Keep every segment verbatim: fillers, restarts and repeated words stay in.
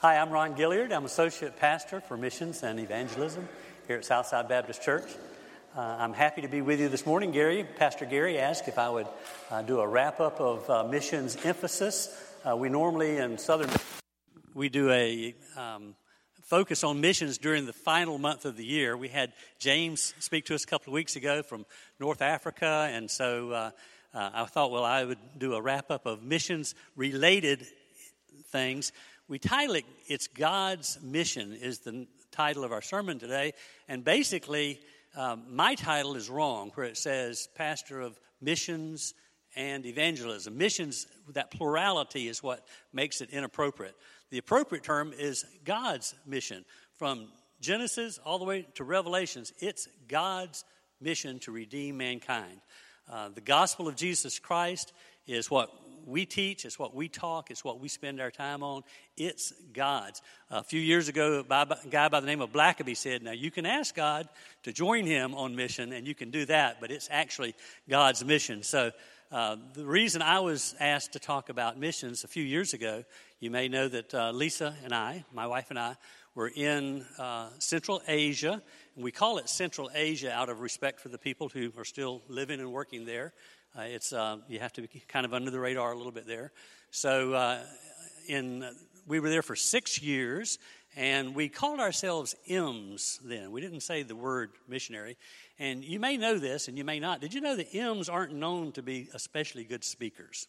Hi, I'm Ron Gilliard. I'm Associate Pastor for Missions and Evangelism here at Southside Baptist Church. Uh, I'm happy to be with you this morning. Gary, Pastor Gary asked if I would uh, do a wrap-up of uh, missions emphasis. Uh, we normally in Southern, we do a um, focus on missions during the final month of the year. We had James speak to us a couple of weeks ago from North Africa, and so uh, uh, I thought, well, I would do a wrap-up of missions-related things. We title it, It's God's Mission, is the title of our sermon today. And basically, um, my title is wrong, where it says Pastor of Missions and Evangelism. Missions, that plurality is what makes it inappropriate. The appropriate term is God's mission. From Genesis all the way to Revelations, it's God's mission to redeem mankind. Uh, the gospel of Jesus Christ is what we teach, it's what we talk, it's what we spend our time on. It's God's. A few years ago, a guy by the name of Blackaby said, now you can ask God to join him on mission, and you can do that, but it's actually God's mission. So uh, the reason I was asked to talk about missions a few years ago, you may know that uh, Lisa and I, my wife and I, were in uh, Central Asia, and we call it Central Asia out of respect for the people who are still living and working there. Uh, it's uh, you have to be kind of under the radar a little bit there. So uh, in we were there for six years, and we called ourselves M's then. We didn't say the word missionary. And you may know this, and you may not. Did you know that M's aren't known to be especially good speakers?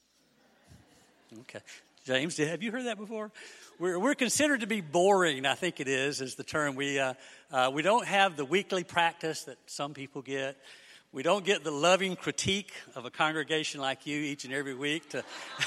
Okay. James, have you heard that before? We're, we're considered to be boring, I think it is, is the term. We, uh, uh, we don't have the weekly practice that some people get. We don't get the loving critique of a congregation like you each and every week to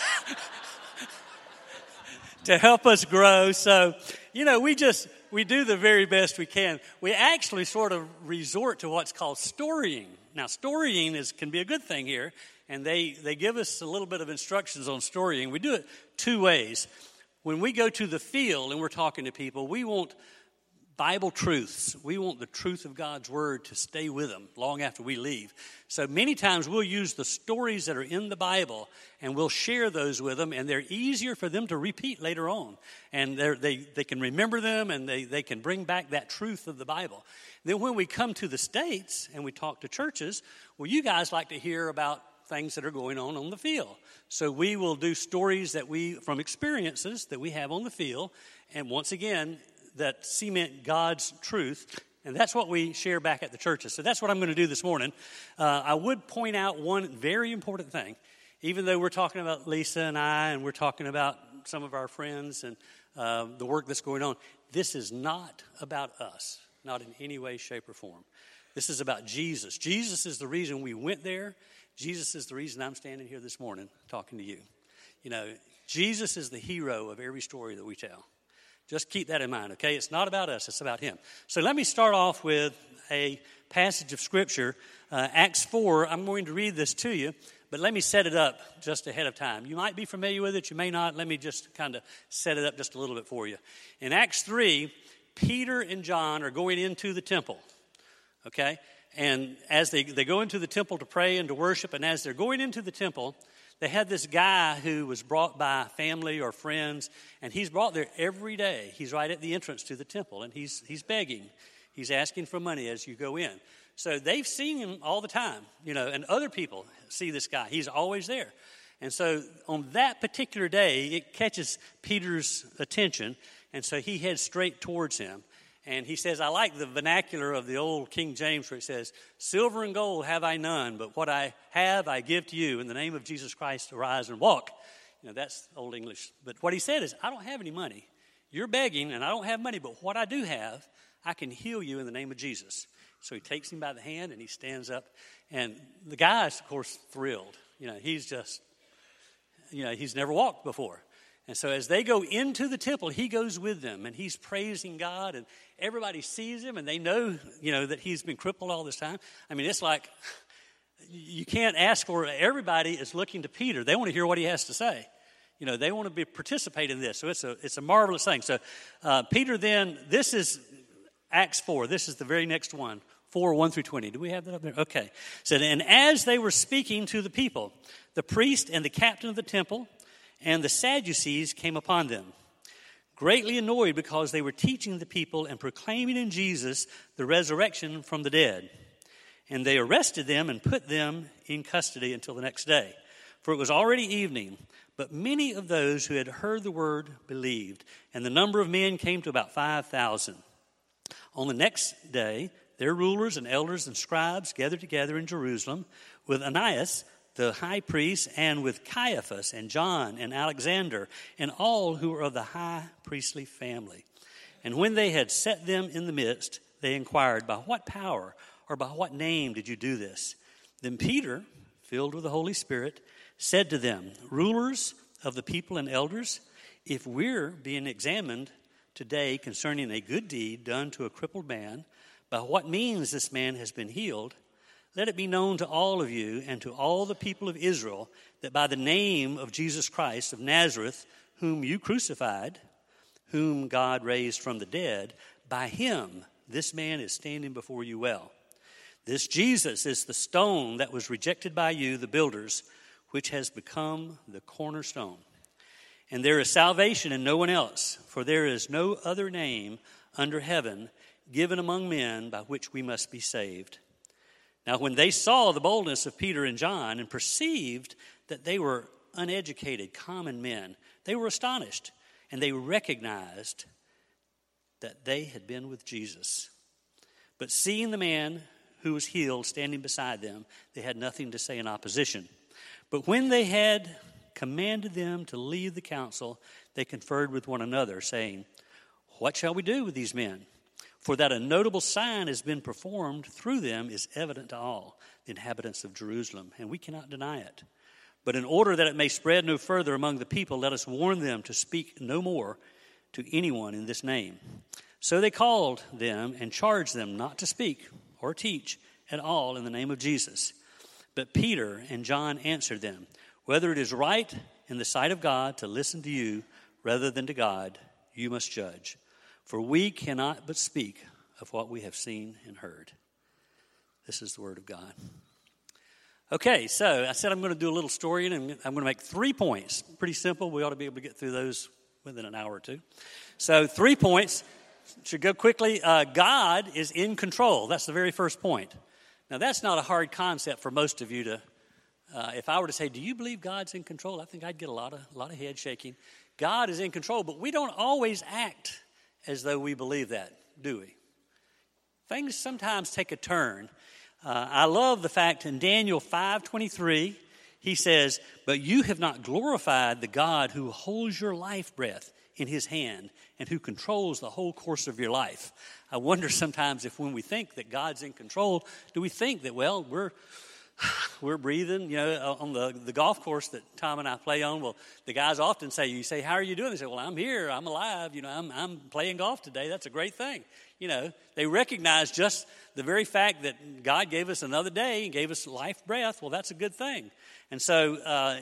to help us grow. So, you know, we just, we do the very best we can. We actually sort of resort to what's called storying. Now, storying is can be a good thing here, and they, they give us a little bit of instructions on storying. We do it two ways. When we go to the field and we're talking to people, we want Bible truths. We want the truth of God's Word to stay with them long after we leave. So many times we'll use the stories that are in the Bible and we'll share those with them, and they're easier for them to repeat later on. And they they can remember them, and they, they can bring back that truth of the Bible. Then when we come to the States and we talk to churches, well, you guys like to hear about things that are going on on the field. So we will do stories that we, from experiences that we have on the field, and once again, that cement God's truth, and that's what we share back at the churches. So that's what I'm going to do this morning. Uh, I would point out one very important thing. Even though we're talking about Lisa and I, and we're talking about some of our friends and uh, the work that's going on, this is not about us, not in any way, shape, or form. This is about Jesus. Jesus is the reason we went there. Jesus is the reason I'm standing here this morning talking to you. You know, Jesus is the hero of every story that we tell. Just keep that in mind, okay? It's not about us, it's about him. So let me start off with a passage of Scripture, uh, Acts four. I'm going to read this to you, but let me set it up just ahead of time. You might be familiar with it, you may not. Let me just kind of set it up just a little bit for you. In Acts three, Peter and John are going into the temple, okay? And as they, they go into the temple to pray and to worship, and as they're going into the temple, they had this guy who was brought by family or friends, and he's brought there every day. He's right at the entrance to the temple, and he's he's begging. He's asking for money as you go in. So they've seen him all the time, you know, and other people see this guy. He's always there. And so on that particular day, it catches Peter's attention, and so he heads straight towards him. And he says, I like the vernacular of the old King James where it says, silver and gold have I none, but what I have I give to you. In the name of Jesus Christ, arise and walk. You know, that's old English. But what he said is, I don't have any money. You're begging, and I don't have money, but what I do have, I can heal you in the name of Jesus. So he takes him by the hand, and he stands up. And the guy's, of course, thrilled. You know, he's just, you know, he's never walked before. And so as they go into the temple, he goes with them, and he's praising God, and everybody sees him, and they know, you know, that he's been crippled all this time. I mean, it's like you can't ask for it. Everybody is looking to Peter. They want to hear what he has to say. You know, they want to be participate in this. So it's a it's a marvelous thing. So uh, Peter then, this is Acts four. This is the very next one, four, one through twenty. Do we have that up there? Okay. So, and as they were speaking to the people, the priest and the captain of the temple and the Sadducees came upon them. greatly annoyed because they were teaching the people and proclaiming in Jesus the resurrection from the dead. And they arrested them and put them in custody until the next day. For it was already evening, but many of those who had heard the word believed, and the number of men came to about five thousand. On the next day, their rulers and elders and scribes gathered together in Jerusalem with Ananias, the high priest, and with Caiaphas and John and Alexander, and all who were of the high priestly family. And when they had set them in the midst, they inquired, by what power or by what name did you do this? Then Peter, filled with the Holy Spirit, said to them, rulers of the people and elders, if we're being examined today concerning a good deed done to a crippled man, by what means this man has been healed, let it be known to all of you and to all the people of Israel that by the name of Jesus Christ of Nazareth, whom you crucified, whom God raised from the dead, by him this man is standing before you well. This Jesus is the stone that was rejected by you, the builders, which has become the cornerstone. And there is salvation in no one else, for there is no other name under heaven given among men by which we must be saved. Now when they saw the boldness of Peter and John and perceived that they were uneducated, common men, they were astonished, and they recognized that they had been with Jesus. But seeing the man who was healed standing beside them, they had nothing to say in opposition. But when they had commanded them to leave the council, they conferred with one another, saying, what shall we do with these men? For that a notable sign has been performed through them is evident to all the inhabitants of Jerusalem, and we cannot deny it. But in order that it may spread no further among the people, let us warn them to speak no more to anyone in this name. So they called them and charged them not to speak or teach at all in the name of Jesus. But Peter and John answered them, whether it is right in the sight of God to listen to you rather than to God, you must judge. For we cannot but speak of what we have seen and heard. This is the word of God. Okay, so I said I'm going to do a little story, and I'm going to make three points. Pretty simple. We ought to be able to get through those within an hour or two. So three points. Should go quickly. Uh, God is in control. That's the very first point. Now, that's not a hard concept for most of you to, uh, if I were to say, do you believe God's in control? I think I'd get a lot of, a lot of head shaking. God is in control, but we don't always act as though we believe that, do we? Things sometimes take a turn. Uh, I love the fact in Daniel five twenty-three, he says, but you have not glorified the God who holds your life breath in his hand and who controls the whole course of your life. I wonder sometimes if when we think that God's in control, do we think that, well, we're we're breathing, you know, on the, the golf course that Tom and I play on. Well, the guys often say, you say, how are you doing? They say, well, I'm here, I'm alive, you know, I'm I'm playing golf today. That's a great thing. You know, they recognize just the very fact that God gave us another day and gave us life breath. Well, that's a good thing. And so uh,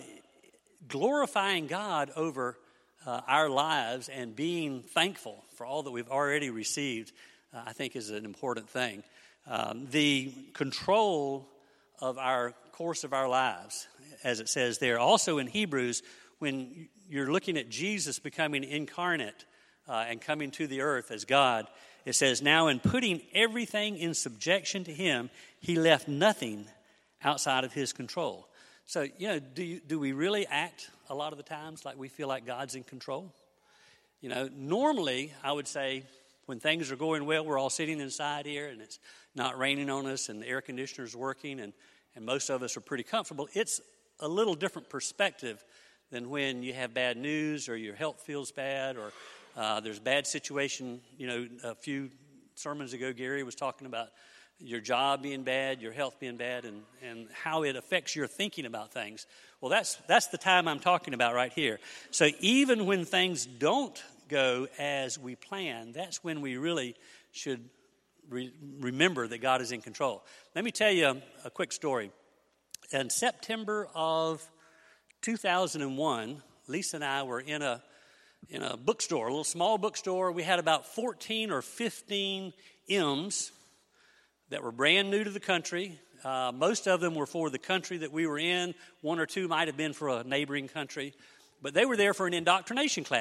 glorifying God over Uh, our lives and being thankful for all that we've already received, uh, I think is an important thing. Um, the control of our course of our lives, as it says there. Also in Hebrews, when you're looking at Jesus becoming incarnate uh, and coming to the earth as God, it says, now in putting everything in subjection to him, he left nothing outside of his control. So, you know, do you, do we really act a lot of the times like we feel like God's in control? You know, normally I would say when things are going well, we're all sitting inside here and it's not raining on us and the air conditioner's working and, and most of us are pretty comfortable. It's a little different perspective than when you have bad news or your health feels bad or uh, there's a bad situation. You know, a few sermons ago, Gary was talking about your job being bad, your health being bad, and, and how it affects your thinking about things. Well, that's that's the time I'm talking about right here. So even when things don't go as we plan, that's when we really should re- remember that God is in control. Let me tell you a, a quick story. In September of two thousand one, Lisa and I were in a in a bookstore, a little small bookstore. We had about fourteen or fifteen M's that were brand new to the country. Uh, most of them were for the country that we were in. One or two might have been for a neighboring country. But they were there for an indoctrination class.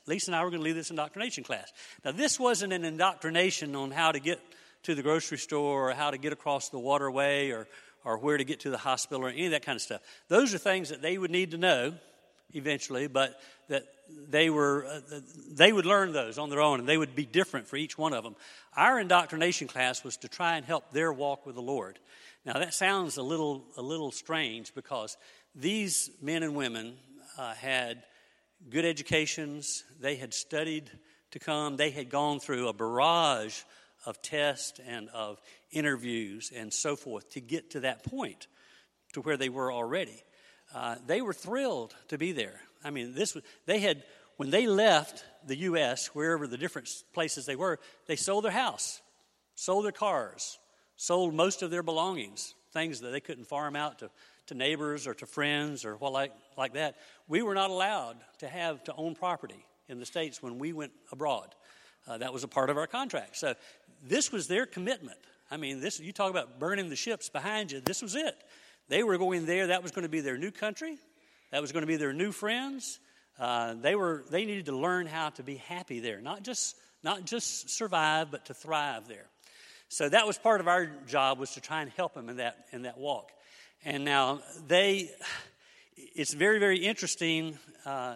Lisa and I were going to lead this indoctrination class. Now, this wasn't an indoctrination on how to get to the grocery store or how to get across the waterway or, or where to get to the hospital or any of that kind of stuff. Those are things that they would need to know eventually, but that they were uh, they would learn those on their own, and they would be different for each one of them. Our indoctrination class was to try and help their walk with the Lord. Now, that sounds a little a little strange because these men and women uh, had good educations. They had studied to come. They had gone through a barrage of tests and of interviews and so forth to get to that point, to where they were already. Uh, they were thrilled to be there. I mean, this was, they had, when they left the U S, wherever the different places they were, they sold their house, sold their cars, sold most of their belongings, things that they couldn't farm out to, to neighbors or to friends or what like, like that. We were not allowed to have to own property in the States when we went abroad. Uh, that was a part of our contract. So this was their commitment. I mean, this you talk about burning the ships behind you. This was it. They were going there. That was going to be their new country. That was going to be their new friends. Uh, they were. They needed to learn how to be happy there, not just not just survive, but to thrive there. So that was part of our job, was to try and help them in that in that walk. And now they, it's very very interesting. Uh,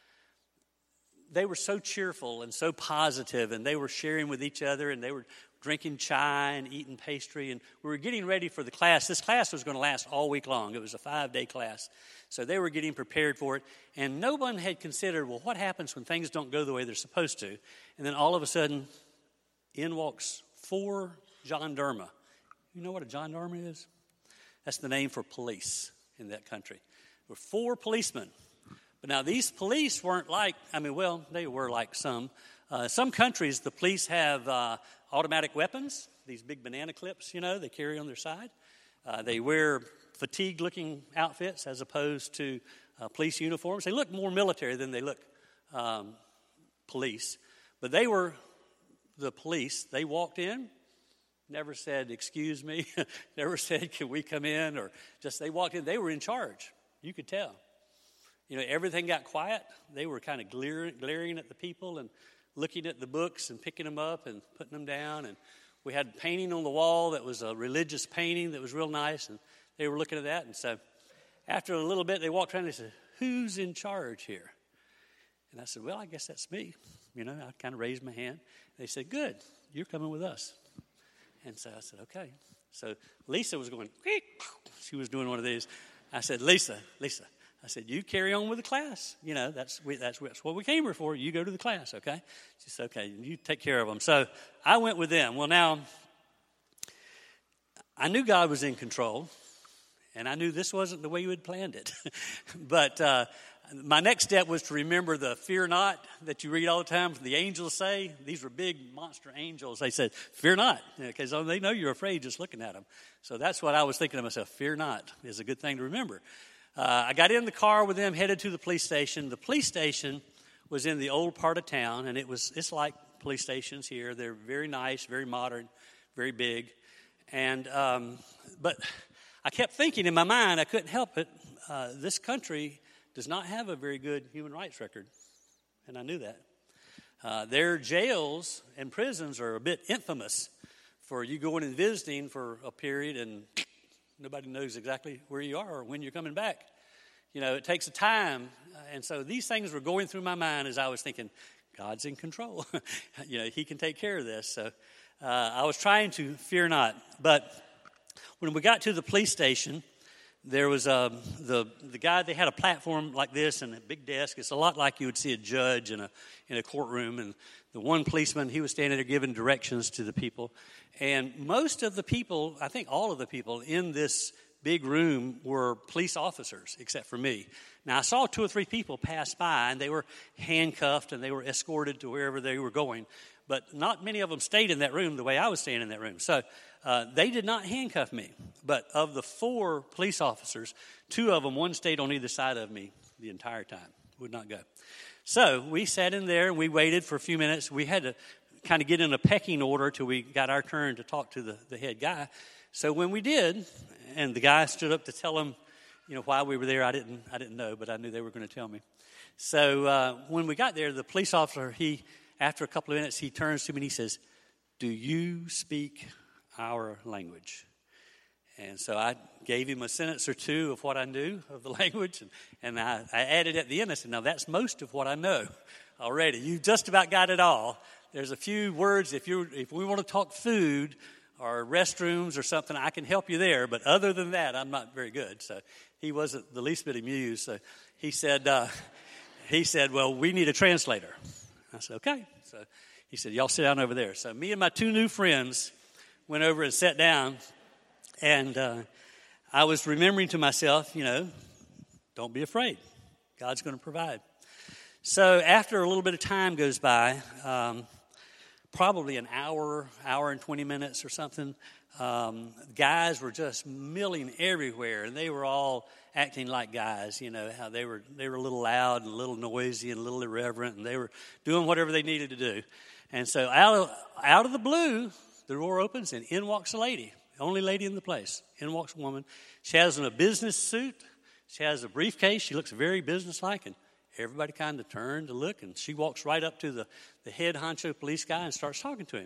they were so cheerful and so positive, and they were sharing with each other, and they were drinking chai and eating pastry, and we were getting ready for the class. This class was going to last all week long. It was a five-day class. So they were getting prepared for it, and no one had considered, well, what happens when things don't go the way they're supposed to? And then all of a sudden, in walks four gendarmes. You know what a gendarme is? That's the name for police in that country. There were four policemen. But now these police weren't like, I mean, well, they were like some. Uh, some countries, the police have uh, automatic weapons, these big banana clips, you know, they carry on their side. Uh, they wear fatigued-looking outfits as opposed to uh, police uniforms. They look more military than they look um, police. But they were the police. They walked in, never said, excuse me, never said, can we come in? Or just they walked in. They were in charge. You could tell. You know, everything got quiet. They were kind of glaring, glaring at the people and looking at the books and picking them up and putting them down. And we had painting on the wall that was a religious painting that was real nice, and they were looking at that. And so after a little bit, they walked around and they said, who's in charge here? And I said, well, I guess that's me. You know, I kind of raised my hand. They said, good, you're coming with us. And so I said, okay. So Lisa was going, she was doing one of these. I said, Lisa, Lisa. I said, you carry on with the class. You know, that's we, that's, that's what we came here for. You go to the class, okay? She said, okay, you take care of them. So I went with them. Well, now, I knew God was in control, and I knew this wasn't the way you had planned it. But uh, my next step was to remember the fear not that you read all the time. The angels say, these were big monster angels. They said, fear not, because you know, they know you're afraid just looking at them. So that's what I was thinking to myself. Fear not is a good thing to remember. Uh, I got in the car with them, headed to the police station. The police station was in the old part of town, and it was it's like police stations here. They're very nice, very modern, very big. And um, but I kept thinking in my mind, I couldn't help it, uh, this country does not have a very good human rights record, and I knew that. Uh, their jails and prisons are a bit infamous for you going and visiting for a period and nobody knows exactly where you are or when you're coming back. You know, it takes a time. And so these things were going through my mind as I was thinking, God's in control. You know, he can take care of this. So uh, I was trying to fear not. But when we got to the police station, there was um, the the guy, they had a platform like this and a big desk. It's a lot like you would see a judge in a in a courtroom. And the one policeman, he was standing there giving directions to the people. And most of the people, I think all of the people in this big room were police officers, except for me. Now, I saw two or three people pass by, and they were handcuffed, and they were escorted to wherever they were going. But not many of them stayed in that room the way I was staying in that room. So uh, they did not handcuff me. But of the four police officers, two of them, one stayed on either side of me the entire time, would not go. So we sat in there, and we waited for a few minutes. We had to kind of get in a pecking order till we got our turn to talk to the, the head guy. So when we did, and the guy stood up to tell him, you know, why we were there, I didn't I didn't know, but I knew they were going to tell me. So uh, when we got there, the police officer, he after a couple of minutes, he turns to me and he says, "Do you speak our language?" And so I gave him a sentence or two of what I knew of the language, and, and I, I added at the end, I said, "Now that's most of what I know already. You've just about got it all. There's a few words, if you if we want to talk food or restrooms or something, I can help you there, but other than that, I'm not very good." So he wasn't the least bit amused. So he said, uh, he said, "Well, we need a translator." I said, "Okay." So he said, "Y'all sit down over there." So me and my two new friends went over and sat down. And uh, I was remembering to myself, you know, don't be afraid. God's going to provide. So after a little bit of time goes by, um, probably an hour, hour and twenty minutes or something, um, guys were just milling everywhere, and they were all acting like guys. You know how they were they were a little loud and a little noisy and a little irreverent, and they were doing whatever they needed to do. And so out of out of the blue, the door opens, and in walks a lady. Only lady in the place. In walks a woman. She has on a business suit. She has a briefcase. She looks very businesslike, and everybody kind of turned to look, and she walks right up to the, the head honcho police guy and starts talking to him.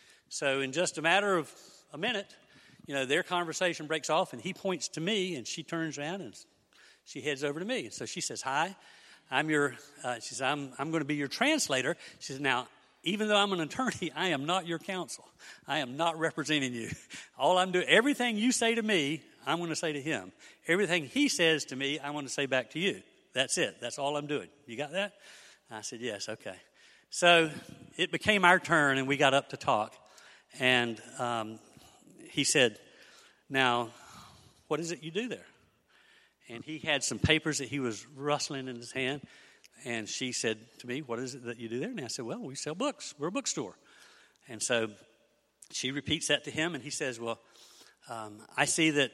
So in just a matter of a minute, you know, their conversation breaks off, and he points to me, and she turns around, and she heads over to me. So she says, "Hi, I'm your, uh, she says, I'm, I'm going to be your translator." She says, "Now, even though I'm an attorney, I am not your counsel. I am not representing you. All I'm doing, everything you say to me, I'm going to say to him. Everything he says to me, I'm going to say back to you. That's it. That's all I'm doing. You got that?" I said, "Yes, okay." So it became our turn, and we got up to talk. And um, he said, "Now, what is it you do there?" And he had some papers that he was rustling in his hand. And she said to me, "What is it that you do there?" And I said, "Well, we sell books. We're a bookstore." And so she repeats that to him, and he says, "Well, um, I see that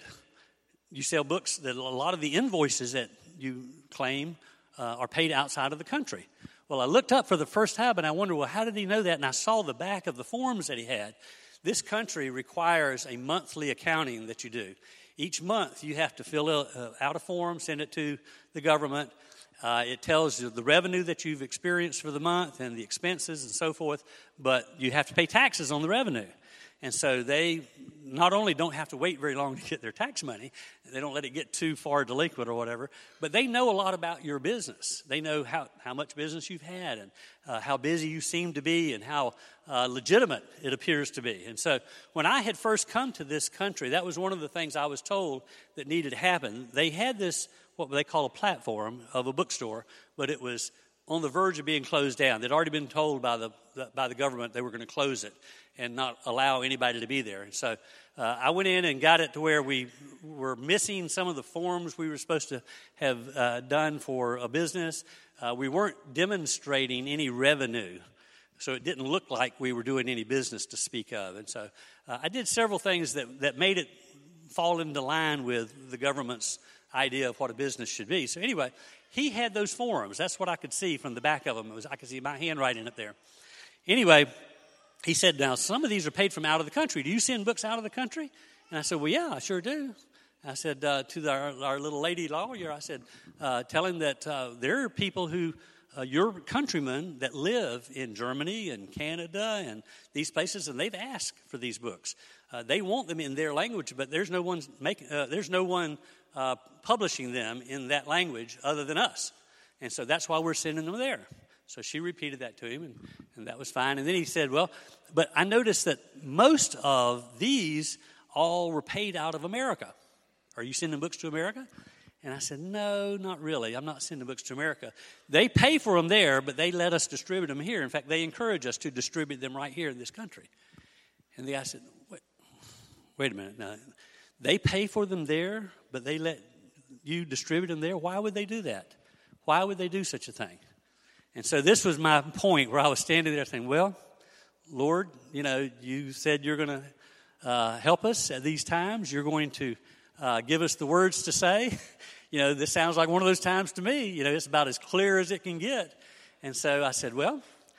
you sell books, that a lot of the invoices that you claim uh, are paid outside of the country." Well, I looked up for the first time, and I wondered, well, how did he know that? And I saw the back of the forms that he had. This country requires a monthly accounting that you do. Each month, you have to fill out a form, send it to the government. Uh, it tells you the revenue that you've experienced for the month and the expenses and so forth, but you have to pay taxes on the revenue. And so they not only don't have to wait very long to get their tax money, they don't let it get too far delinquent or whatever, but they know a lot about your business. They know how, how much business you've had and uh, how busy you seem to be and how uh, legitimate it appears to be. And so when I had first come to this country, that was one of the things I was told that needed to happen. They had this, what they call a platform of a bookstore, but it was on the verge of being closed down. They'd already been told by the by the government they were going to close it and not allow anybody to be there. And so uh, I went in and got it to where we were missing some of the forms we were supposed to have uh, done for a business. Uh, we weren't demonstrating any revenue, so it didn't look like we were doing any business to speak of. And so uh, I did several things that, that made it fall into line with the government's idea of what a business should be. So anyway, he had those forms. That's what I could see from the back of them. It was, I could see my handwriting up there. Anyway, he said, "Now, some of these are paid from out of the country. Do you send books out of the country?" And I said, "Well, yeah, I sure do." I said uh, to the, our, our little lady lawyer, I said, uh, tell him that uh, there are people who, uh, your countrymen that live in Germany and Canada and these places, and they've asked for these books. Uh, they want them in their language, but there's no one making, uh, there's no one uh, publishing them in that language other than us. And so that's why we're sending them there. So she repeated that to him, and, and that was fine. And then he said, "Well, but I noticed that most of these all were paid out of America. Are you sending books to America?" And I said, "No, not really. I'm not sending books to America. They pay for them there, but they let us distribute them here. In fact, they encourage us to distribute them right here in this country." And the guy said, wait, wait a minute. No, they pay for them there, but they let you distribute them there? Why would they do that? Why would they do such a thing? And so this was my point where I was standing there saying, well, Lord, you know, you said you're going to uh, help us at these times. You're going to uh, give us the words to say. You know, this sounds like one of those times to me. You know, it's about as clear as it can get. And so I said, well,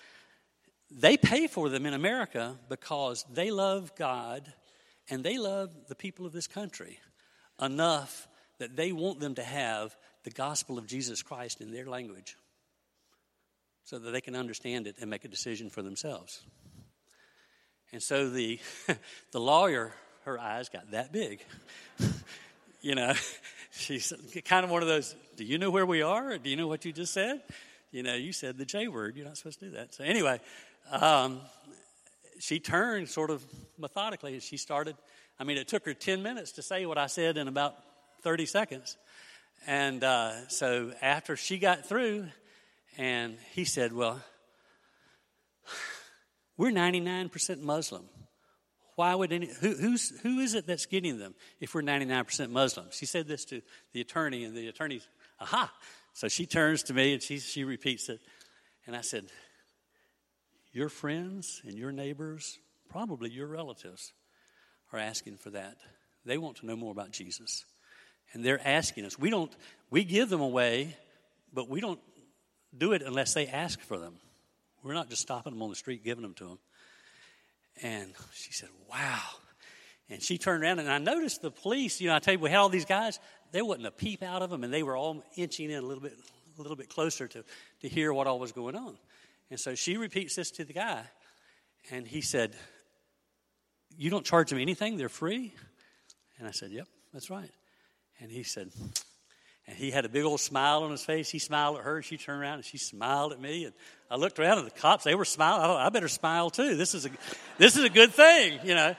they pay for them in America because they love God and they love the people of this country enough that they want them to have the gospel of Jesus Christ in their language. so that they can understand it and make a decision for themselves. And so the the lawyer, her eyes got that big. You know, she's kind of one of those, do you know where we are? Or do you know what you just said? You know, you said the J word. You're not supposed to do that. So anyway, um, she turned sort of methodically, and she started. I mean, it took her ten minutes to say what I said in about thirty seconds. And uh, so after she got through, and he said, well, we're ninety-nine percent Muslim. Why would any, who, who's, who is it that's getting them if we're ninety-nine percent Muslim? She said this to the attorney, and the attorney, aha. So she turns to me, and she, she repeats it. And I said, your friends and your neighbors, probably your relatives, are asking for that. They want to know more about Jesus. And they're asking us. We don't, we give them away, but we don't do it unless they ask for them. We're not just stopping them on the street, giving them to them. And she said, wow. And she turned around, and I noticed the police, you know, I tell you, we had all these guys, there wasn't a peep out of them, and they were all inching in a little bit a little bit closer to, to hear what all was going on. And so she repeats this to the guy, and he said, you don't charge them anything? They're free? And I said, yep, that's right. And he said, and he had a big old smile on his face. He smiled at her. She turned around and she smiled at me. And I looked around at the cops. They were smiling. I thought, I better smile too. This is a, this is a good thing, you know.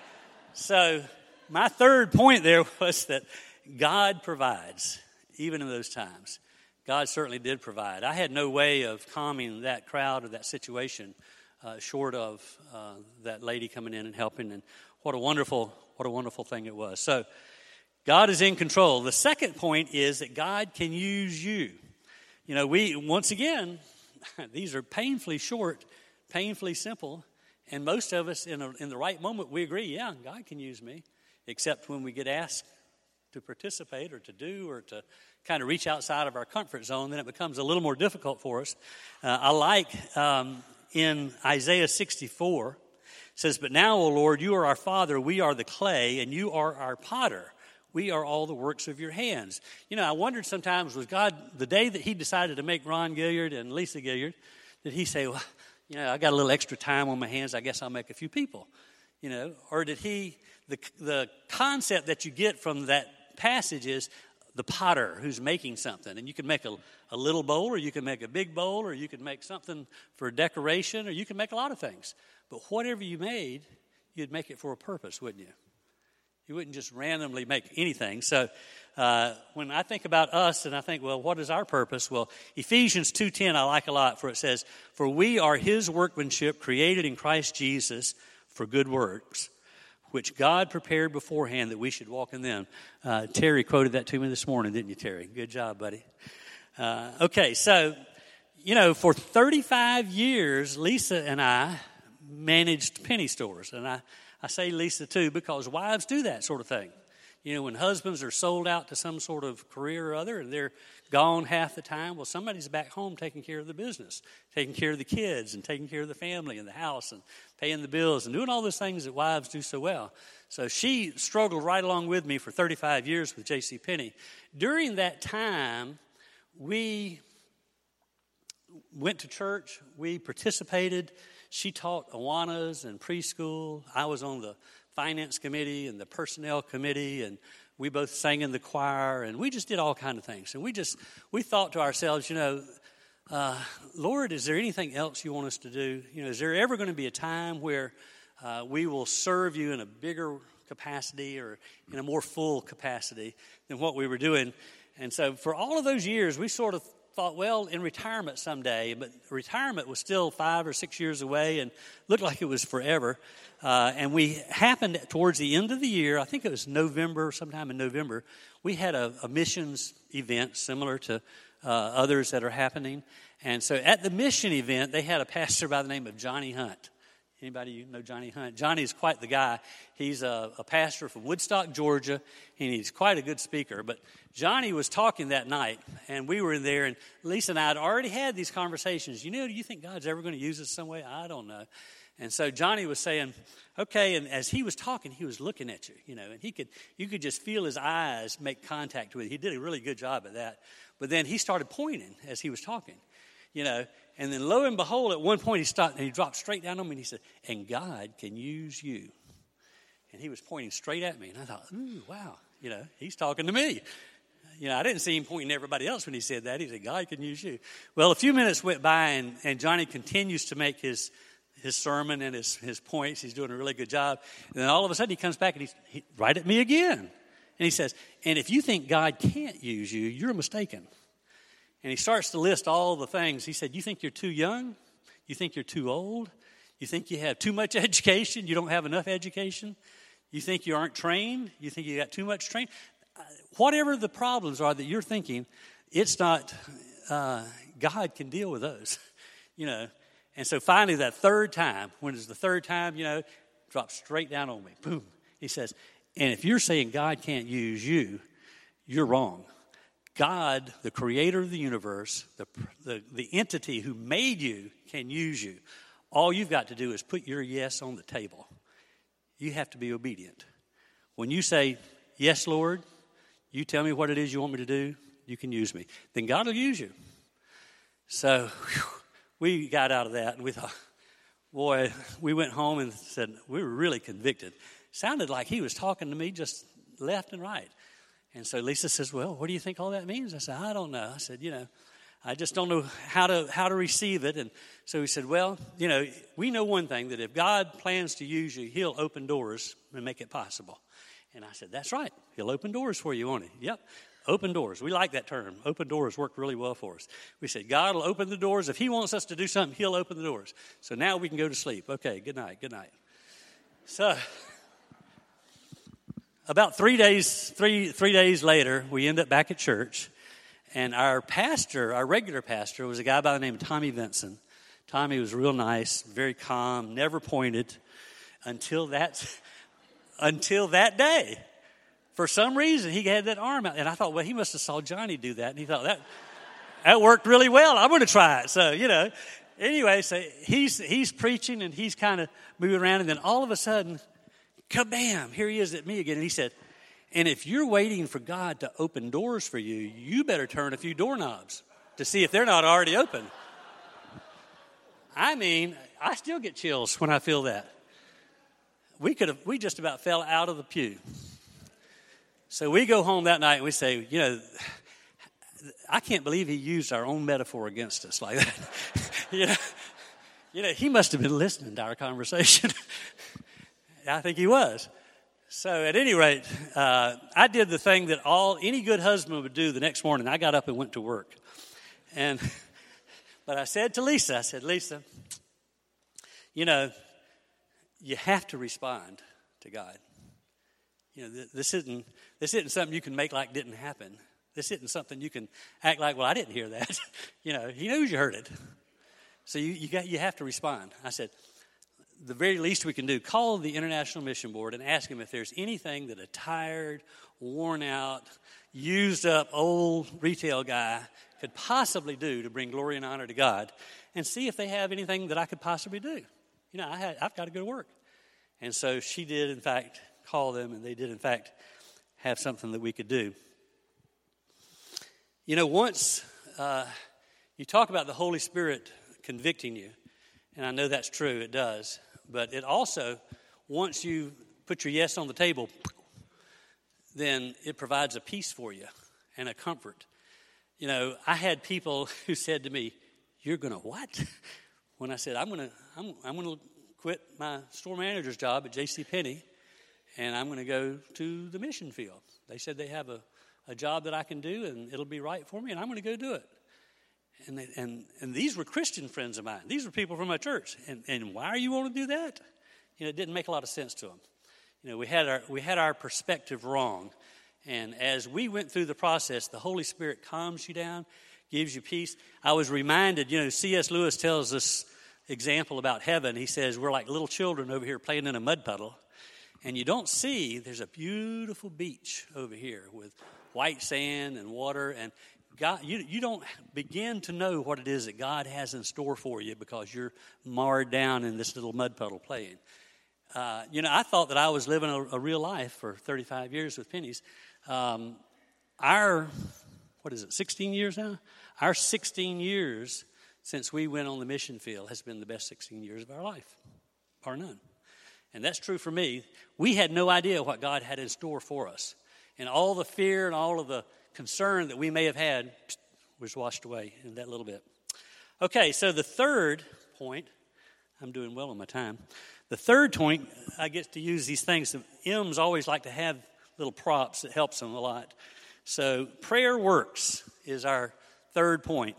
So my third point there was that God provides, even in those times. God certainly did provide. I had no way of calming that crowd or that situation uh, short of uh, that lady coming in and helping. And what a wonderful, what a wonderful thing it was. So God is in control. The second point is that God can use you. You know, we, once again, these are painfully short, painfully simple, and most of us in, a, in the right moment, we agree, yeah, God can use me, except when we get asked to participate or to do or to kind of reach outside of our comfort zone, then it becomes a little more difficult for us. Uh, I like um, in Isaiah sixty-four, it says, but now, O Lord, you are our Father, we are the clay, and you are our potter. We are all the works of your hands. You know, I wondered sometimes, was God, the day that he decided to make Ron Gilliard and Lisa Gilliard, did he say, well, you know, I got a little extra time on my hands, I guess I'll make a few people, you know? Or did he, the the concept that you get from that passage is the potter who's making something. And you can make a, a little bowl, or you can make a big bowl, or you can make something for decoration, or you can make a lot of things. But whatever you made, you'd make it for a purpose, wouldn't you? You wouldn't just randomly make anything. So uh, when I think about us and I think, well, what is our purpose? Well, Ephesians two ten I like a lot, for it says, for we are his workmanship created in Christ Jesus for good works, which God prepared beforehand that we should walk in them. Uh, Terry quoted that to me this morning, didn't you, Terry? Good job, buddy. Uh, okay, so, you know, for thirty-five years, Lisa and I managed penny stores. And I I say Lisa too because wives do that sort of thing. You know, when husbands are sold out to some sort of career or other and they're gone half the time, well, somebody's back home taking care of the business, taking care of the kids and taking care of the family and the house and paying the bills and doing all those things that wives do so well. So she struggled right along with me for thirty-five years with JCPenney. During that time, we went to church, we participated. She taught Awanas and preschool. I was on the finance committee and the personnel committee, and we both sang in the choir, and we just did all kinds of things. And we just, we thought to ourselves, you know, uh, Lord, is there anything else you want us to do? You know, is there ever going to be a time where uh, we will serve you in a bigger capacity or in a more full capacity than what we were doing? And so for all of those years, we sort of thought, well, in retirement someday, but retirement was still five or six years away and looked like it was forever. Uh, and we happened towards the end of the year, I think it was November, sometime in November, we had a, a missions event similar to uh, others that are happening. And so at the mission event, they had a pastor by the name of Johnny Hunt. Anybody you know Johnny Hunt? Johnny is quite the guy. He's a, a pastor from Woodstock, Georgia, and he's quite a good speaker. But Johnny was talking that night, and we were in there, and Lisa and I had already had these conversations. You know, do you think God's ever going to use us some way? I don't know. And so Johnny was saying, okay, and as he was talking, he was looking at you, you know, and he could, you could just feel his eyes make contact with you. He did a really good job at that. But then he started pointing as he was talking. you know. And then lo and behold, at one point he stopped and he dropped straight down on me and he said, and God can use you. And he was pointing straight at me. And I thought, ooh, wow, you know, he's talking to me. You know, I didn't see him pointing at everybody else when he said that. He said, God can use you. Well, a few minutes went by and, and Johnny continues to make his his sermon and his, his points. He's doing a really good job. And then all of a sudden he comes back and he's he, right at me again. And he says, and if you think God can't use you, you're mistaken. And he starts to list all the things. He said, you think you're too young? You think you're too old? You think you have too much education? You don't have enough education? You think you aren't trained? You think you got too much training? Whatever the problems are that you're thinking, it's not, uh, God can deal with those, you know. And so finally that third time, when it's the third time, you know, drops straight down on me. Boom. He says, and if you're saying God can't use you, you're wrong. God, the creator of the universe, the, the the entity who made you, can use you. All you've got to do is put your yes on the table. You have to be obedient. When you say, yes, Lord, you tell me what it is you want me to do, you can use me. Then God will use you. So whew, we got out of that and we thought, boy, we went home and said, we were really convicted. Sounded like he was talking to me just left and right. And so Lisa says, well, what do you think all that means? I said, I don't know. I said, you know, I just don't know how to how to receive it. And so he said, well, you know, we know one thing, that if God plans to use you, he'll open doors and make it possible. And I said, that's right. He'll open doors for you, won't he? Yep. Open doors. We like that term. Open doors work really well for us. We said, God will open the doors. If he wants us to do something, he'll open the doors. So now we can go to sleep. Okay, good night, good night. So about three days, three three days later, we end up back at church. And our pastor, our regular pastor, was a guy by the name of Tommy Vinson. Tommy was real nice, very calm, never pointed until that, until that day. For some reason, he had that arm out. And I thought, well, he must have saw Johnny do that. And he thought, that that worked really well. I'm going to try it. So, you know, anyway, so he's, he's preaching and he's kind of moving around. And then all of a sudden, kabam, here he is at me again. And he said, and if you're waiting for God to open doors for you, you better turn a few doorknobs to see if they're not already open. I mean, I still get chills when I feel that. We could have, we just about fell out of the pew. So we go home that night and we say, you know, I can't believe he used our own metaphor against us like that. you know, you know, he must have been listening to our conversation. I think he was. So at any rate, uh, I did the thing that all any good husband would do the next morning. I got up and went to work. And but I said to Lisa, I said, Lisa, you know, you have to respond to God. You know, this isn't this isn't something you can make like didn't happen. This isn't something you can act like, well, I didn't hear that. you know, he knows you heard it. So you you got you have to respond. I said, the very least we can do, call the International Mission Board and ask them if there's anything that a tired, worn out, used up old retail guy could possibly do to bring glory and honor to God, and see if they have anything that I could possibly do. You know, I had, I've got to go to work. And so she did, in fact, call them, and they did, in fact, have something that we could do. You know, once uh, you talk about the Holy Spirit convicting you, and I know that's true, it does. But it also, once you put your yes on the table, then it provides a peace for you and a comfort. You know, I had people who said to me, you're going to what? When I said, I'm going to I'm, I'm going to quit my store manager's job at JCPenney, and I'm going to go to the mission field. They said they have a, a job that I can do, and it'll be right for me, and I'm going to go do it. And, they, and and these were Christian friends of mine. These were people from my church. And and why are you want to do that? You know, it didn't make a lot of sense to them. You know, we had our we had our perspective wrong. And as we went through the process, the Holy Spirit calms you down, gives you peace. I was reminded, you know, C S Lewis tells this example about heaven. He says, we're like little children over here playing in a mud puddle. And you don't see, there's a beautiful beach over here with white sand and water, and God, you, you don't begin to know what it is that God has in store for you because you're marred down in this little mud puddle playing. Uh, you know, I thought that I was living a, a real life for thirty-five years with Pennies. Um, our, what is it, sixteen years now? Our sixteen years since we went on the mission field has been the best sixteen years of our life, bar none. And that's true for me. We had no idea what God had in store for us. And all the fear and all of the concern that we may have had was washed away in that little bit. Okay, so the third point, I'm doing well on my time. The third point, I get to use these things. The M's always like to have little props that helps them a lot. So prayer works is our third point.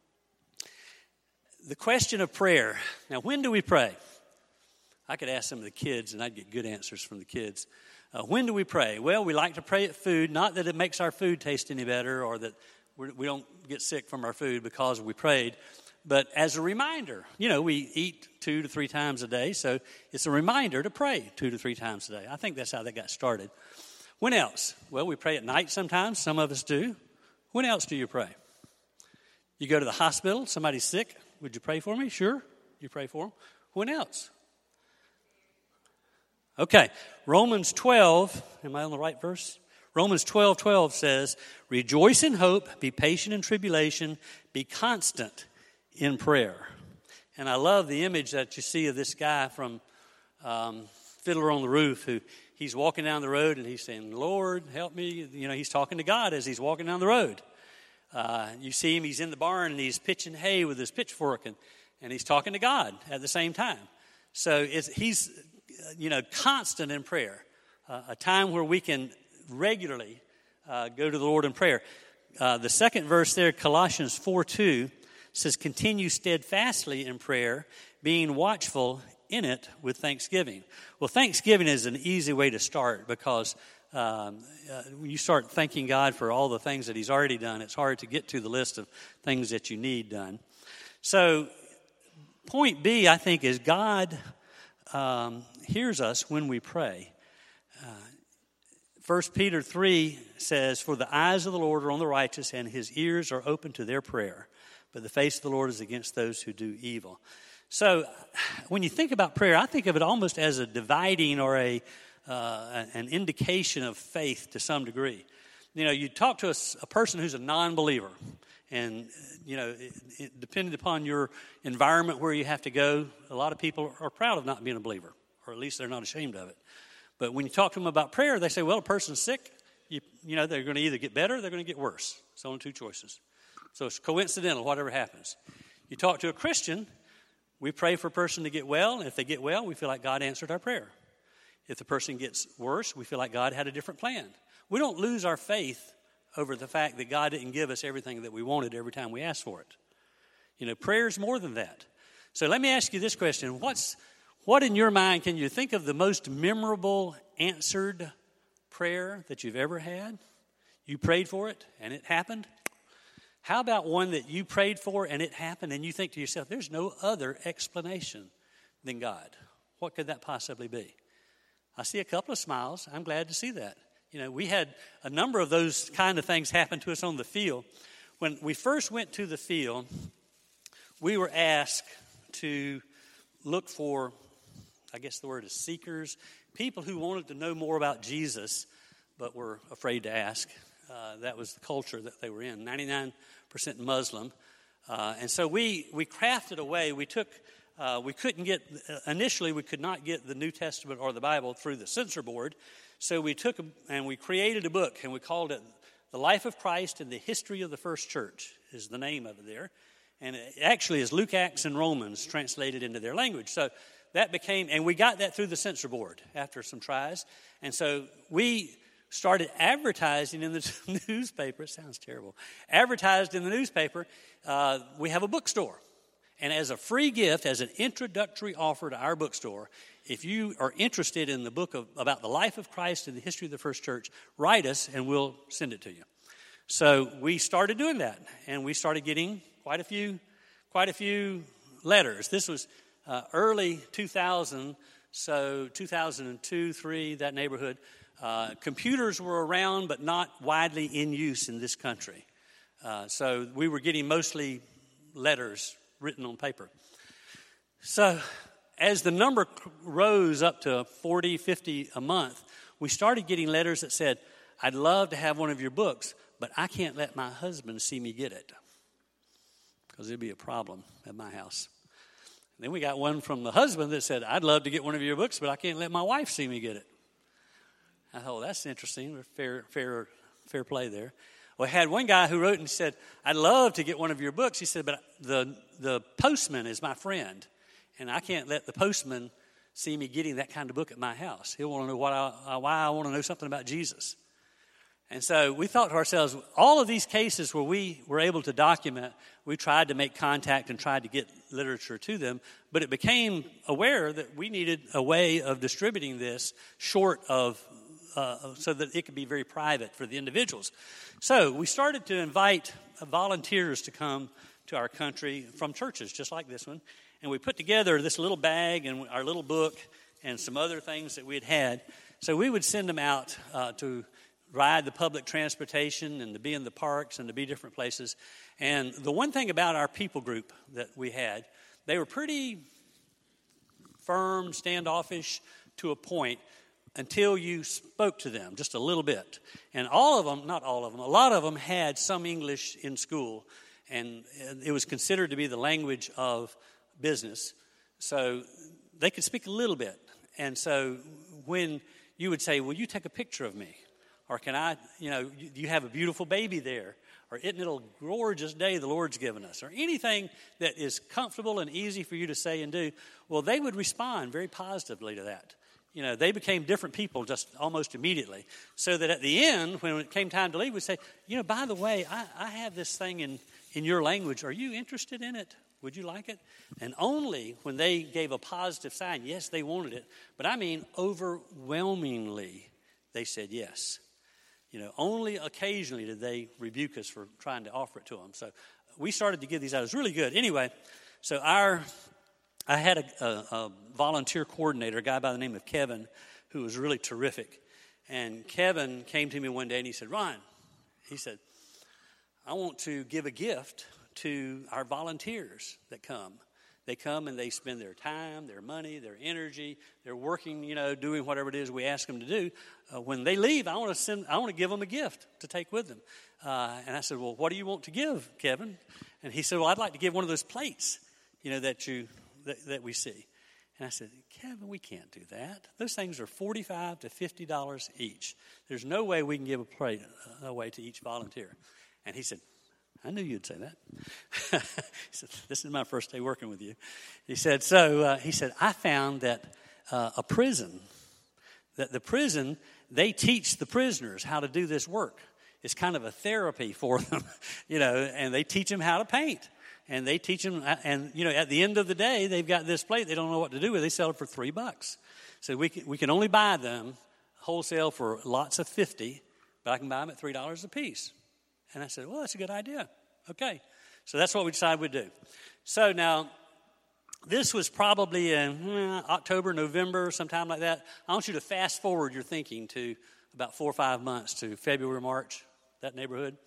The question of prayer. Now, when do we pray? I could ask some of the kids, and I'd get good answers from the kids. Uh, when do we pray? Well, we like to pray at food, not that it makes our food taste any better or that we're, we don't get sick from our food because we prayed, but as a reminder. You know, we eat two to three times a day, so it's a reminder to pray two to three times a day. I think that's how that got started. When else? Well, we pray at night sometimes. Some of us do. When else do you pray? You go to the hospital, somebody's sick. Would you pray for me? Sure. You pray for them. When else? Okay, Romans twelve, am I on the right verse? Romans twelve twelve says, rejoice in hope, be patient in tribulation, be constant in prayer. And I love the image that you see of this guy from um, Fiddler on the Roof, who he's walking down the road and he's saying, Lord, help me. You know, he's talking to God as he's walking down the road. Uh, you see him, he's in the barn and he's pitching hay with his pitchfork and, and he's talking to God at the same time. So it's, he's... you know, constant in prayer, uh, a time where we can regularly uh, go to the Lord in prayer. Uh, the second verse there, Colossians four two, says, continue steadfastly in prayer, being watchful in it with thanksgiving. Well, thanksgiving is an easy way to start because um, uh, when you start thanking God for all the things that he's already done, it's hard to get to the list of things that you need done. So point B, I think, is God Um, hears us when we pray. Uh, First Peter three says, for the eyes of the Lord are on the righteous, and his ears are open to their prayer. But the face of the Lord is against those who do evil. So when you think about prayer, I think of it almost as a dividing or a uh, an indication of faith to some degree. You know, you talk to a, a person who's a non-believer, and, you know, it, it, depending upon your environment where you have to go, a lot of people are proud of not being a believer, or at least they're not ashamed of it. But when you talk to them about prayer, they say, well, a person's sick. You, you know, they're going to either get better or they're going to get worse. It's only two choices. So it's coincidental, whatever happens. You talk to a Christian, we pray for a person to get well, and if they get well, we feel like God answered our prayer. If the person gets worse, we feel like God had a different plan. We don't lose our faith over the fact that God didn't give us everything that we wanted every time we asked for it. You know, prayer is more than that. So let me ask you this question. What's what in your mind can you think of the most memorable answered prayer that you've ever had? You prayed for it and it happened? How about one that you prayed for and it happened and you think to yourself, there's no other explanation than God? What could that possibly be? I see a couple of smiles. I'm glad to see that. You know, we had a number of those kind of things happen to us on the field. When we first went to the field, we were asked to look for, I guess the word is seekers, people who wanted to know more about Jesus, but were afraid to ask. Uh, that was the culture that they were in, ninety-nine percent Muslim. Uh, and so we, we crafted a way. We took, uh, we couldn't get, initially we could not get the New Testament or the Bible through the censor board. So we took a, and we created a book, and we called it The Life of Christ and the History of the First Church is the name of it there. And it actually is Luke, Acts, and Romans translated into their language. So that became, and we got that through the censor board after some tries. And so we started advertising in the newspaper. It sounds terrible. Advertised in the newspaper, uh, we have a bookstore. And as a free gift, as an introductory offer to our bookstore, if you are interested in the book of, about the life of Christ and the history of the first church, write us and we'll send it to you. So we started doing that, and we started getting quite a few, quite a few letters. This was uh, early two thousand, so two thousand two, three, that neighborhood. Uh, computers were around, but not widely in use in this country. Uh, so we were getting mostly letters written on paper. So as the number rose up to forty, fifty a month, we started getting letters that said, I'd love to have one of your books, but I can't let my husband see me get it because it'd be a problem at my house. And then we got one from the husband that said, I'd love to get one of your books, but I can't let my wife see me get it. I thought, well, that's interesting. Fair, fair, fair play there. Well, I had one guy who wrote and said, I'd love to get one of your books. He said, but the the postman is my friend, and I can't let the postman see me getting that kind of book at my house. He'll want to know what I, why I want to know something about Jesus. And so we thought to ourselves, all of these cases where we were able to document, we tried to make contact and tried to get literature to them, but it became aware that we needed a way of distributing this short of, uh, so that it could be very private for the individuals. So we started to invite volunteers to come to our country from churches just like this one, and we put together this little bag and our little book and some other things that we had had. So we would send them out uh, to ride the public transportation and to be in the parks and to be different places. And the one thing about our people group that we had, they were pretty firm, standoffish to a point until you spoke to them just a little bit. And all of them, not all of them, a lot of them had some English in school, and it was considered to be the language of business. So they could speak a little bit. And so when you would say, will you take a picture of me? Or can I, you know, do you have a beautiful baby there? Or isn't it a gorgeous day the Lord's given us? Or anything that is comfortable and easy for you to say and do. Well, they would respond very positively to that. You know, they became different people just almost immediately. So that at the end, when it came time to leave, we'd say, you know, by the way, I, I have this thing in, in your language. Are you interested in it? Would you like it? And only when they gave a positive sign, yes, they wanted it. But I mean, overwhelmingly, they said yes. You know, only occasionally did they rebuke us for trying to offer it to them. So we started to give these out. It was really good. Anyway, so our, I had a, a, a volunteer coordinator, a guy by the name of Kevin, who was really terrific. And Kevin came to me one day and he said, Ron, he said, I want to give a gift to our volunteers that come. They come and they spend their time, their money, their energy. They're working, you know, doing whatever it is we ask them to do. Uh, when they leave, I want to send. I want to give them a gift to take with them. Uh, and I said, well, what do you want to give, Kevin? And he said, well, I'd like to give one of those plates, you know, that you that, that we see. And I said, Kevin, we can't do that. Those things are forty-five to fifty dollars each. There's no way we can give a plate away to each volunteer. And he said, I knew you'd say that. He said, this is my first day working with you. He said, so uh, he said, I found that uh, a prison, that the prison, they teach the prisoners how to do this work. It's kind of a therapy for them, you know, and they teach them how to paint. And they teach them, and, you know, at the end of the day, they've got this plate they don't know what to do with. They sell it for three bucks. So we can, we can only buy them wholesale for lots of fifty, but I can buy them at three dollars a piece. And I said, well, that's a good idea. Okay. So that's what we decided we'd do. So now, this was probably in eh, October, November, sometime like that. I want you to fast forward your thinking to about four or five months to February, March, that neighborhood.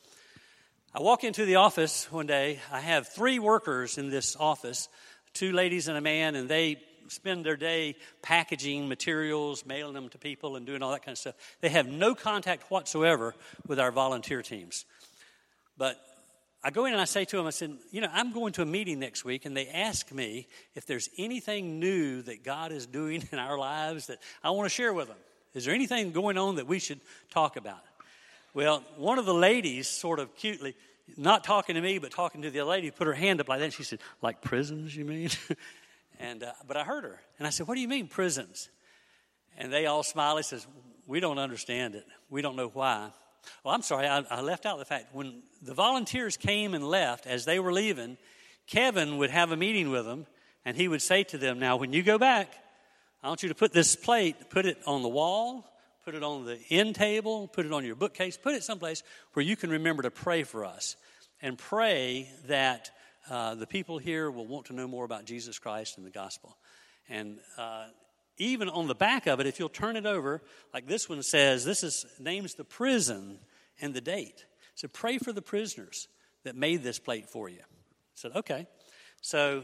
I walk into the office one day. I have three workers in this office, two ladies and a man, and they spend their day packaging materials, mailing them to people, and doing all that kind of stuff. They have no contact whatsoever with our volunteer teams. But I go in and I say to them, I said, you know, I'm going to a meeting next week, and they ask me if there's anything new that God is doing in our lives that I want to share with them. Is there anything going on that we should talk about? Well, one of the ladies sort of cutely, not talking to me, but talking to the other lady, put her hand up like that, and she said, like prisons, you mean? and uh, But I heard her, and I said, what do you mean prisons? And they all smiled. He says, we don't understand it. We don't know why. Well, I'm sorry, I, I left out the fact. When the volunteers came and left, as they were leaving, Kevin would have a meeting with them, and he would say to them, now, when you go back, I want you to put this plate, put it on the wall, put it on the end table, put it on your bookcase, put it someplace where you can remember to pray for us, and pray that uh, the people here will want to know more about Jesus Christ and the gospel. And uh even on the back of it, if you'll turn it over, like this one says, this is names the prison and the date. So pray for the prisoners that made this plate for you. I said, okay. So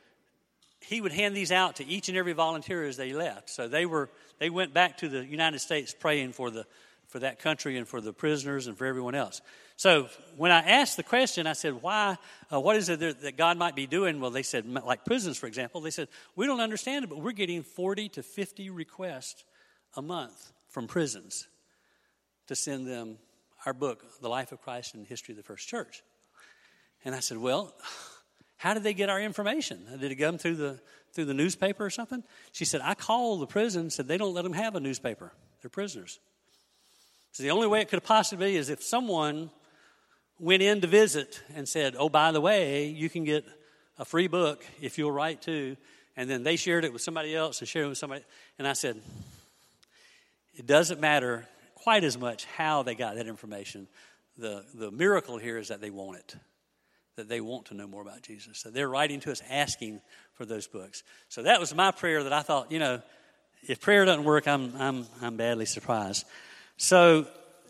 he would hand these out to each and every volunteer as they left. So they were they went back to the United States praying for the for that country and for the prisoners and for everyone else. So when I asked the question, I said, why, uh, what is it that, that God might be doing? Well, they said, like prisons, for example, they said, we don't understand it, but we're getting forty to fifty requests a month from prisons to send them our book, The Life of Christ and the History of the First Church. And I said, well, how did they get our information? Did it come through the through the newspaper or something? She said, I called the prison, said they don't let them have a newspaper. They're prisoners. So the only way it could possibly be is if someone went in to visit and said, oh, by the way, you can get a free book if you'll write to. And then they shared it with somebody else and shared it with somebody. And I said, it doesn't matter quite as much how they got that information. The, the miracle here is that they want it, that they want to know more about Jesus. So they're writing to us asking for those books. So that was my prayer that I thought, you know, if prayer doesn't work, I'm I'm I'm badly surprised. So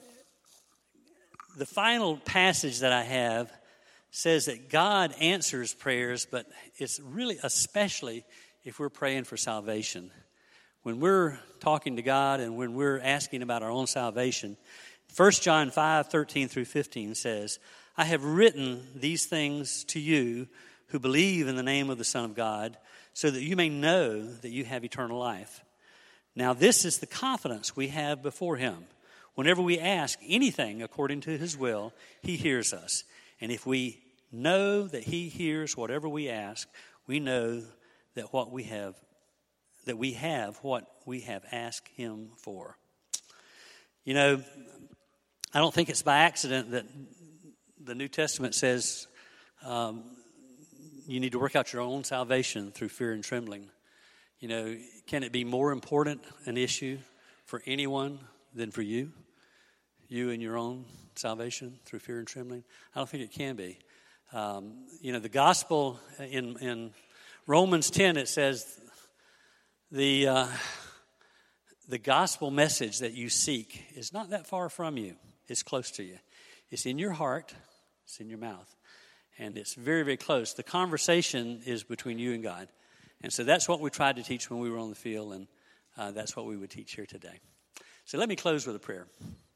the final passage that I have says that God answers prayers, but it's really especially if we're praying for salvation. When we're talking to God and when we're asking about our own salvation, First John five, thirteen through fifteen says, I have written these things to you who believe in the name of the Son of God, so that you may know that you have eternal life. Now this is the confidence we have before him. Whenever we ask anything according to his will, he hears us. And if we know that he hears whatever we ask, we know that what we have, that we have what we have asked him for. You know, I don't think it's by accident that the New Testament says um, you need to work out your own salvation through fear and trembling. You know, can it be more important an issue for anyone than for you? You and your own salvation through fear and trembling? I don't think it can be. Um, you know, the gospel in, in Romans ten, it says the uh, the gospel message that you seek is not that far from you. It's close to you. It's in your heart. It's in your mouth. And it's very, very close. The conversation is between you and God. And so that's what we tried to teach when we were on the field, and uh, that's what we would teach here today. So let me close with a prayer.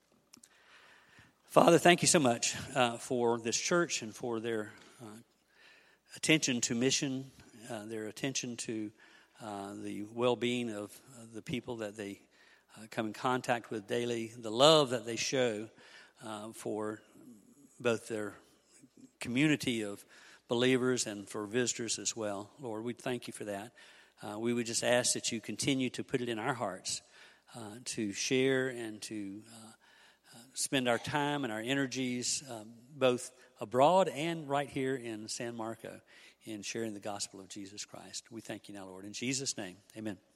Father, thank you so much uh, for this church and for their uh, attention to mission, uh, their attention to uh, the well-being of uh, the people that they uh, come in contact with daily, the love that they show uh, for both their community of believers and for visitors as well. Lord, we thank you for that. Uh, we would just ask that you continue to put it in our hearts uh, to share and to uh, uh, spend our time and our energies um, both abroad and right here in San Marco in sharing the gospel of Jesus Christ. We thank you now, Lord. In Jesus' name, amen.